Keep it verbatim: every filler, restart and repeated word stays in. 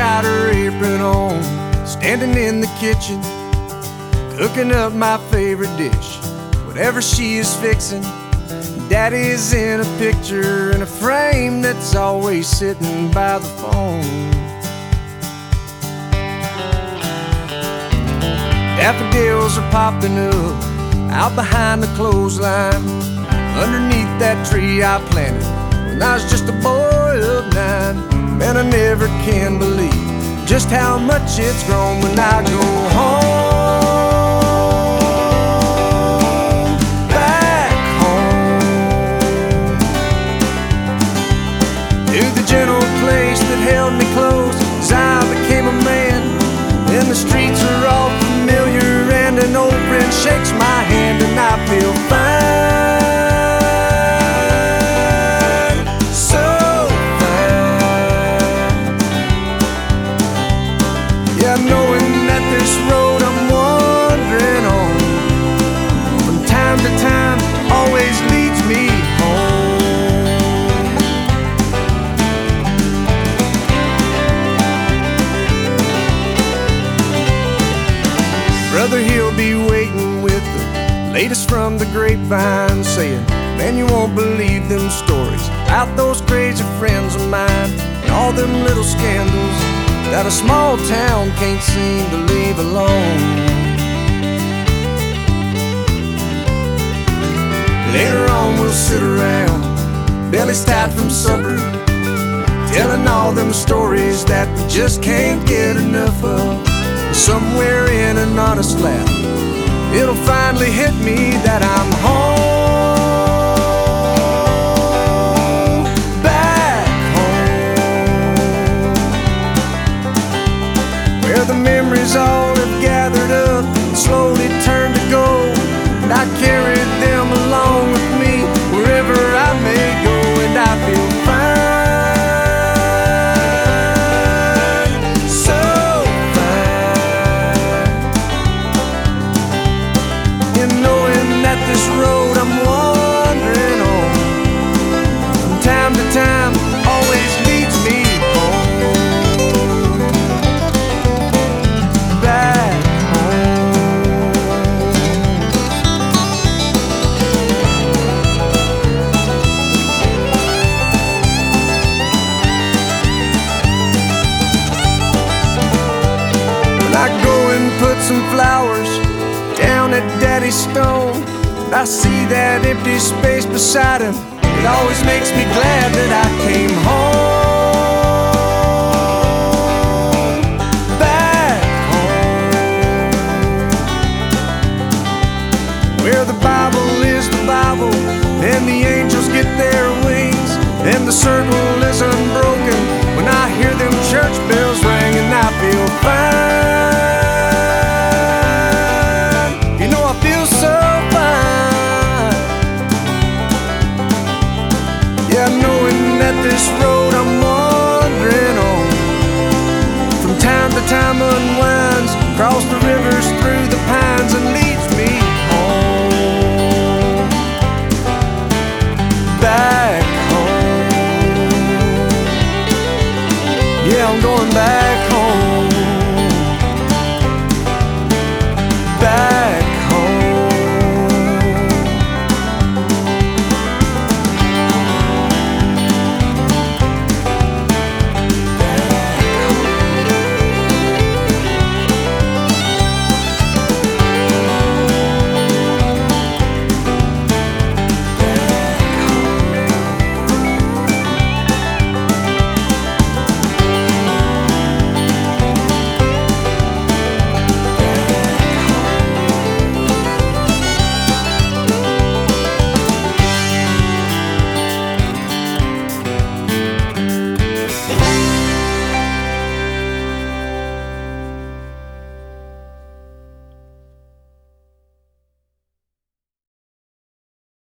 got her apron on, standing in the kitchen, cooking up my favorite dish, whatever she is fixing. Daddy's in a picture in a frame that's always sitting by the phone. Daffodils are popping up out behind the clothesline, underneath that tree I planted when I was just a boy of nine. Man, I never can believe just how much it's grown when I go home, back home, to the gentle place that held me close as I became a man. And the streets are all familiar, and an old friend shakes my hand, and I feel fine, so fine. Yeah, knowing that this road I'm wandering on from time to time always leads me home. Brother, he'll be waiting with the latest from the grapevine, saying, man, you won't believe them stories about those crazy friends of mine, and all them little scandals that a small town can't seem to leave alone. Later on we'll sit around, bellies tight from supper, telling all them stories that we just can't get enough of. Somewhere in an honest laugh, it'll finally hit me that I'm home, back home, where the memories all have gathered up and slowly turned to gold. And I carried them along with me wherever I may go, and I feel fine. This road I'm wandering on from time to time always leads me home, back home. When I go and put some flowers down at Daddy's stone, I see that empty space beside him. It always makes me glad that I came home, back home, where the Bible is the Bible, and the angels get their wings, and the circle is unbroken when I hear them church bells ring, and I feel fine. You know, I feel so fine. Yeah, knowing that this road I'm wandering on from time to time unwinds across the rivers, through the pines, and leads me home, back home. Yeah, I'm going back.